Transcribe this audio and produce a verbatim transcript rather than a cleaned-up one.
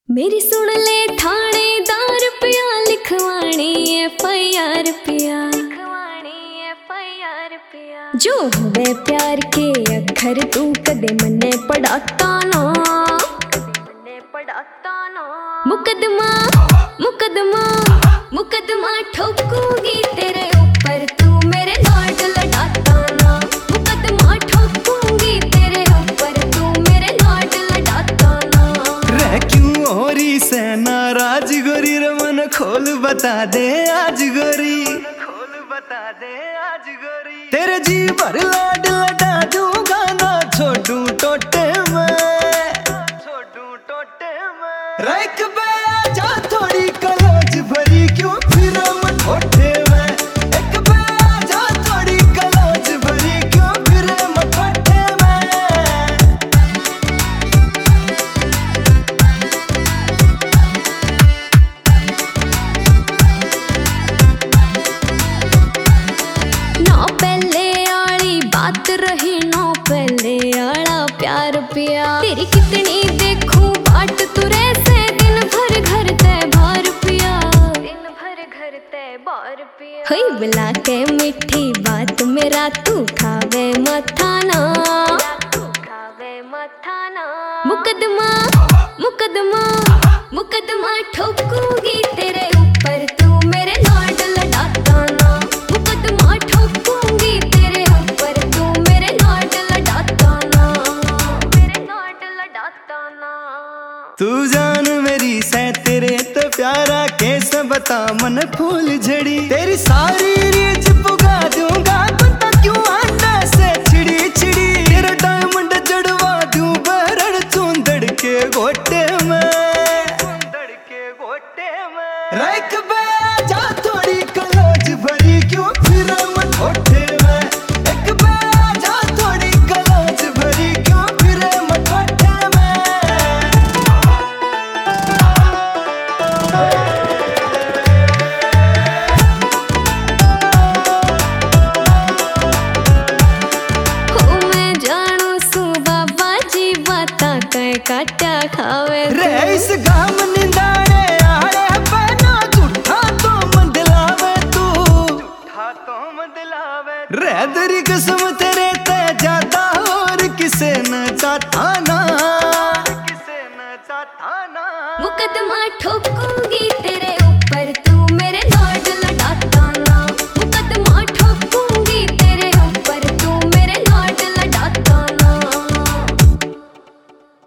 मेरी सुन ले थानेदार पिया लिखवानी एफ आई आर पिया जो हुए प्यार के अखर तू कदे मन्ने पढ़ाता ना मुकदमा मुकदमा मुकदमा ठोकूंगी तेरे ऊपर तू मेरे नाट लड़ाता ना मुकदमा ठोकूंगी तेरे ऊपर तू मेरे नाट लड़ाता ना रह क्यों हो रही से नाराज गोरी रमन खोल बता दे आज गोरी खोल बता दे आज गोरी तेरे जी भर लाड लटा दूंगा ना छोटू टोटे में छोटू टोटे में रख बे जा थोड़ी कलोज भरी क्यों फिर हम ठोटे में एक बे जा थोड़ी कलोज भरी क्यों फिर हम ठोटे में ना पहले आली बात रही ना पहले आला प्यार पिया तेरी कितनी देखूं बाट तुरे से दिन भर घर ते बार पिया दिन भर घर ते बार पिया हुई बुला के मीठी बात मेरा तू खावे मथा ना तू खावे मथा ना मुकदमा मुकदमा मुकदमा ठोकूंगी तेरे ऊपर तू मेरे नाट लड़ाता ना मुकदमा ठोकूंगी तेरे ऊपर तू मेरे नाट लड़ाता ना मेरे नाट लड़ाता ना तू जान मेरी से तेरे तो प्यारा कैसे बता मन फूल झड़ी तेरी सारी रीच पुगा दूंगा पता क्यों आना से छिड़ी छिड़ी तेरा डायमंड जड़वा दूं बरड़ चूंदड़ के गोटे में चूंदड़ के गोटे में रख बे जा थोड़ी कलोज भरी क्यों फिर हम ठोटे में एक बे जा थोड़ी कलोज भरी क्यों फिर हम ठोटे में हो मैं जानू सू बाबा जी बाता कह काटा खावे रे इस गाम निंदाड़े आड़े बना झूठा तो मंदलावे तू झूठा तो मंदलावे रे तेरी कसम तेरे ते जाता और किसे न चाहता ना किसे न चाहता ना मुकदमा ठोकूंगी तेरे